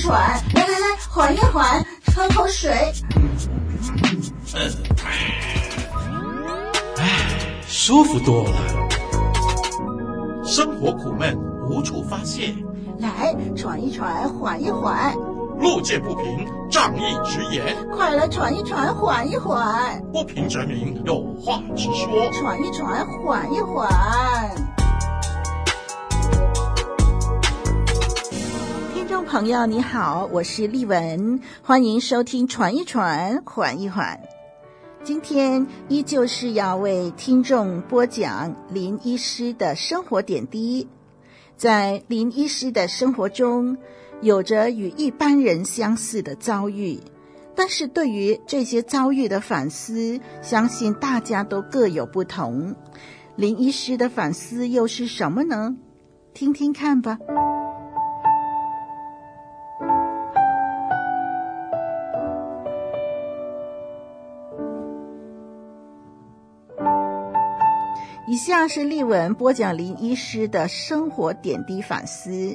来来来，缓一缓，喝口水。 舒服多了。生活苦闷无处发泄， 来喘一喘，缓一缓。 路见不平，仗义直言。 快来喘一喘，缓一缓。 不平则鸣，有话直说。 喘一喘，缓一缓。听众朋友你好，我是丽文，欢迎收听喘一喘，缓一缓。今天依旧是要为听众播讲林医师的生活点滴。在林医师的生活中，有着与一般人相似的遭遇，但是对于这些遭遇的反思，相信大家都各有不同。林医师的反思又是什么呢？听听看吧。以下是丽文播讲林医师的生活点滴反思。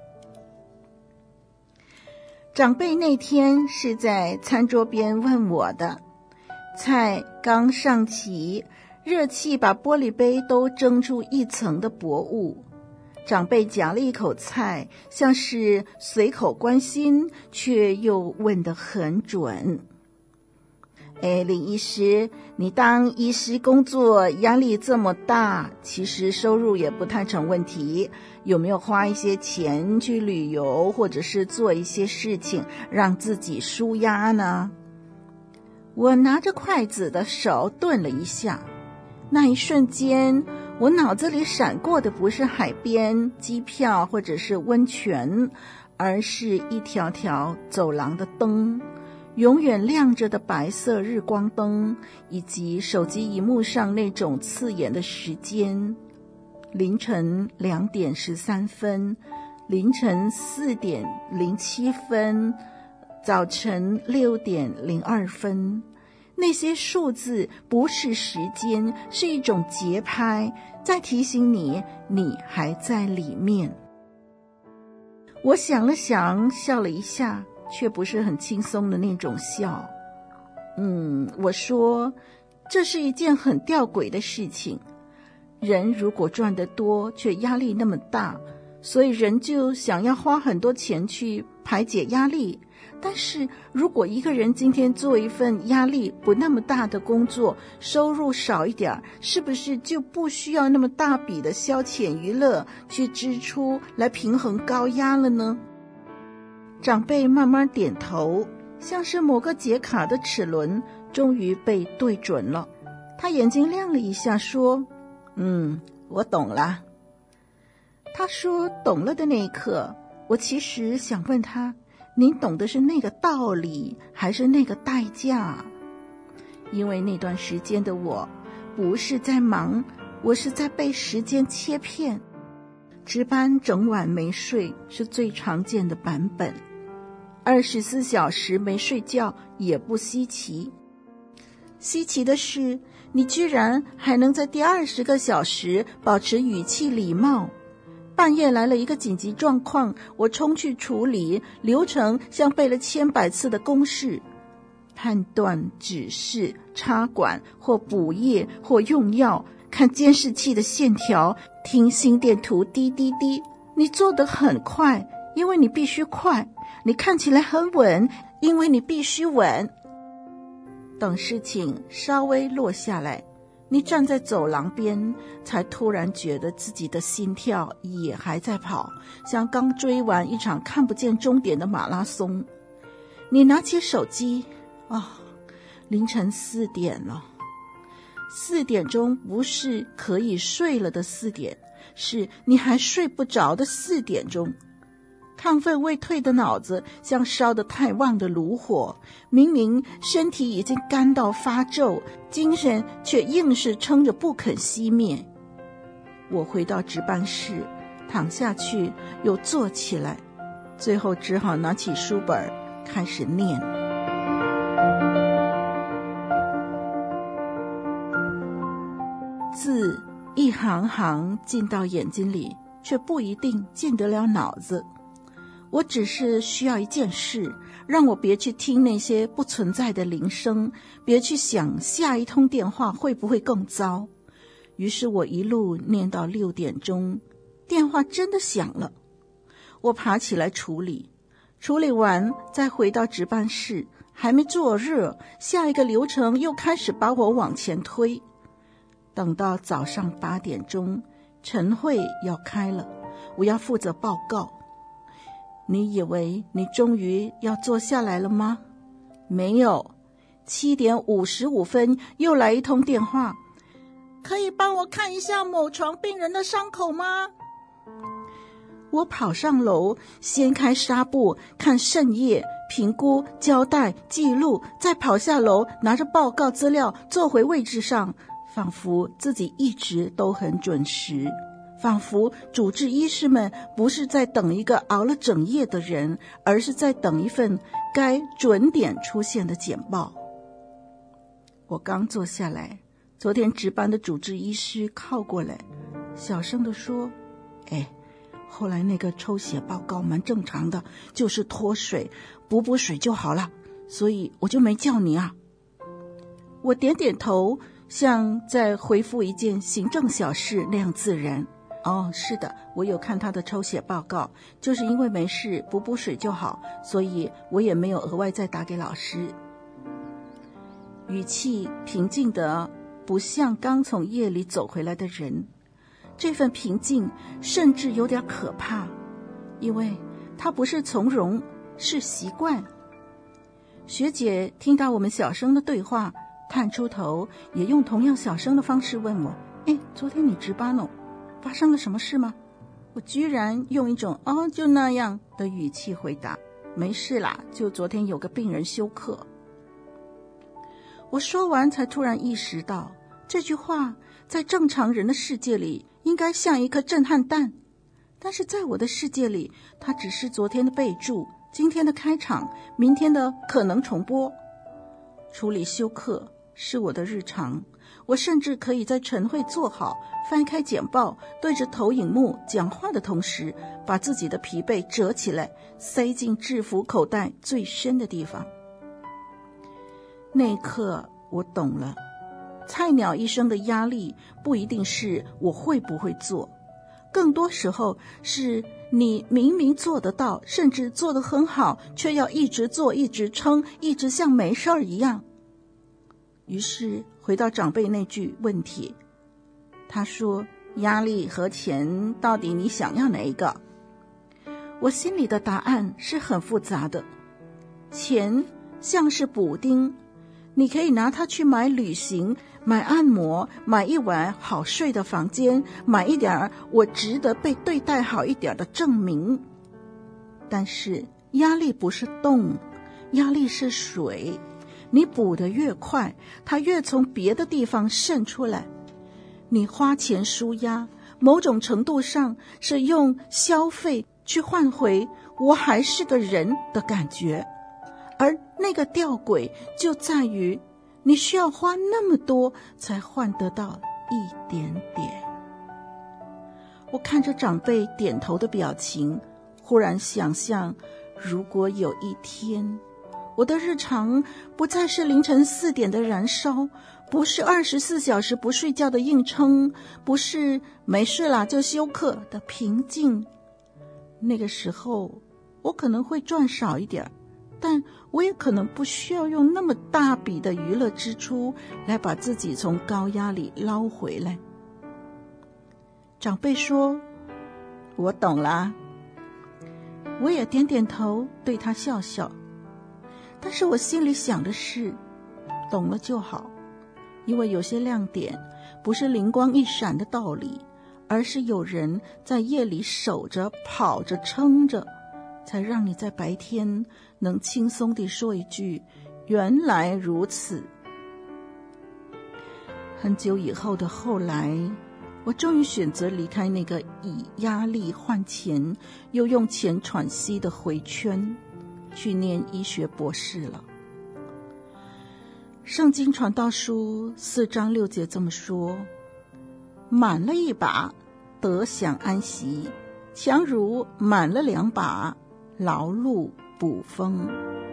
长辈那天是在餐桌边问我的，菜刚上齐，热气把玻璃杯都蒸出一层的薄雾。长辈夹了一口菜，像是随口关心，却又问得很准。林医师，你当医师工作压力这么大，其实收入也不太成问题，有没有花一些钱去旅游，或者是做一些事情让自己抒压呢？我拿着筷子的手顿了一下，那一瞬间我脑子里闪过的不是海边、机票或者是温泉，而是一条条走廊的灯，永远亮着的白色日光灯，以及手机荧幕上那种刺眼的时间，凌晨2点13分，凌晨4点07分，早晨6点02分。那些数字不是时间，是一种节拍，在提醒你，你还在里面。我想了想，笑了一下，却不是很轻松的那种笑。我说，这是一件很吊诡的事情。人如果赚得多，却压力那么大，所以人就想要花很多钱去排解压力。但是如果一个人今天做一份压力不那么大的工作，收入少一点，是不是就不需要那么大笔的消遣娱乐去支出来平衡高压了呢？长辈慢慢点头，像是某个解卡的齿轮终于被对准了。他眼睛亮了一下，说：我懂了。他说懂了的那一刻，我其实想问他，您懂的是那个道理还是那个代价？因为那段时间的我不是在忙，我是在被时间切骗。值班整晚没睡是最常见的版本，24小时没睡觉也不稀奇。稀奇的是，你居然还能在第20个小时保持语气礼貌。半夜来了一个紧急状况，我冲去处理，流程像背了100次的公式，判断、指示、插管或补液或用药，看监视器的线条，听心电图滴滴滴。你做得很快，因为你必须快；你看起来很稳，因为你必须稳。等事情稍微落下来，你站在走廊边，才突然觉得自己的心跳也还在跑，像刚追完一场看不见终点的马拉松。你拿起手机，凌晨4点了。4点钟不是可以睡了的4点，是你还睡不着的4点钟。亢奋未退的脑子像烧得太旺的炉火，明明身体已经干到发皱，精神却硬是撑着不肯熄灭。我回到值班室，躺下去又坐起来，最后只好拿起书本开始念。字一行行进到眼睛里，却不一定进得了脑子。 我只是需要一件事，让我别去听那些不存在的铃声，别去想下一通电话会不会更糟。于是我一路念到6点钟，电话真的响了。我爬起来处理完再回到值班室，还没坐热，下一个流程又开始把我往前推。等到早上8点钟，晨会要开了，我要负责报告。你以为你终于要坐下来了吗？没有，7点55分又来一通电话，可以帮我看一下某床病人的伤口吗？我跑上楼，掀开纱布，看渗液、评估、胶带、记录，再跑下楼，拿着报告资料坐回位置上，仿佛自己一直都很准时，仿佛主治医师们不是在等一个熬了整夜的人，而是在等一份该准点出现的简报。我刚坐下来，昨天值班的主治医师靠过来，小声地说：后来那个抽血报告蛮正常的，就是脱水，补水就好了，所以我就没叫你啊。我点点头，像在回复一件行政小事那样自然。是的，我有看他的抽血报告，就是因为没事补水就好，所以我也没有额外再打给老师。语气平静的不像刚从夜里走回来的人，这份平静甚至有点可怕，因为它不是从容，是习惯。学姐听到我们小声的对话，探出头，也用同样小声的方式问我：昨天你值班哦，发生了什么事吗？我居然用一种就那样的语气回答：没事啦，就昨天有个病人休克。我说完才突然意识到，这句话在正常人的世界里应该像一颗震撼弹，但是在我的世界里，它只是昨天的备注，今天的开场，明天的可能重播。处理休克是我的日常，我甚至可以在晨会坐好，翻开简报，对着投影幕讲话的同时，把自己的疲惫折起来，塞进制服口袋最深的地方。那一刻我懂了，菜鸟医生的压力不一定是我会不会做，更多时候是你明明做得到，甚至做得很好，却要一直做，一直撑，一直像没事儿一样。于是回到长辈那句问题，他说：压力和钱到底你想要哪一个？我心里的答案是很复杂的。钱像是补丁，你可以拿它去买旅行，买按摩，买一晚好睡的房间，买一点我值得被对待好一点的证明。但是压力不是洞，压力是水，你补得越快，它越从别的地方渗出来。你花钱抒压，某种程度上是用消费去换回我还是个人的感觉，而那个吊诡就在于你需要花那么多才换得到一点点。我看着长辈点头的表情，忽然想象，如果有一天我的日常不再是凌晨4点的燃烧，不是24小时不睡觉的硬撑，不是没事啦就休克的平静，那个时候我可能会赚少一点，但我也可能不需要用那么大笔的娱乐支出来把自己从高压里捞回来。长辈说：我懂啦。我也点点头，对他笑笑。但是我心里想的是，懂了就好，因为有些亮点不是灵光一闪的道理，而是有人在夜里守着、跑着、撑着，才让你在白天能轻松地说一句原来如此。很久以后的后来，我终于选择离开那个以压力换钱，又用钱喘息的回圈，去念医学博士了。圣经传道书4章6节这么说：满了一把，得享安息，强如满了2把， 劳碌补风。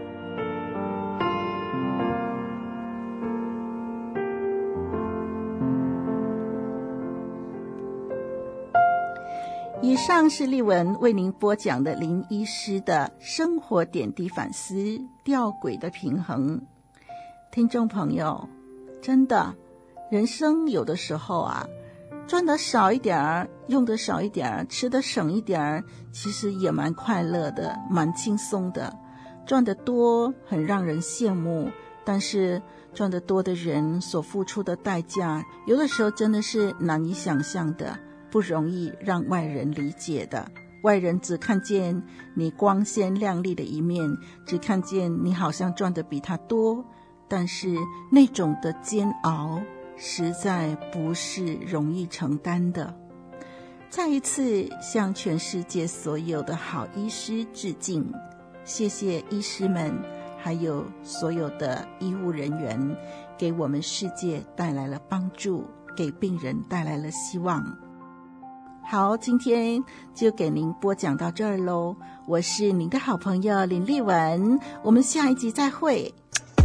以上是丽文为您播讲的林医师的生活点滴反思，吊诡的平衡。听众朋友，真的，人生有的时候啊，赚的少一点，用的少一点，吃的省一点，其实也蛮快乐的，蛮轻松的。赚得多很让人羡慕，但是赚得多的人所付出的代价，有的时候真的是难以想象的，不容易让外人理解的。外人只看见你光鲜亮丽的一面，只看见你好像赚得比他多，但是那种的煎熬实在不是容易承担的。再一次向全世界所有的好医师致敬，谢谢医师们，还有所有的医务人员，给我们世界带来了帮助，给病人带来了希望。好，今天就给您播讲到这儿咯，我是您的好朋友林丽文，我们下一集再会。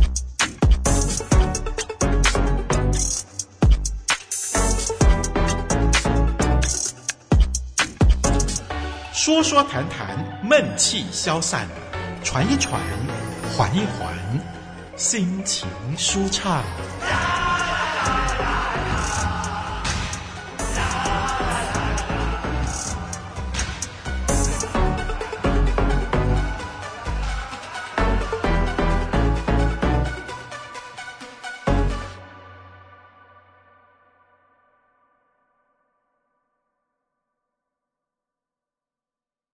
说说谈谈，闷气消散，传一传，缓一缓，心情舒畅。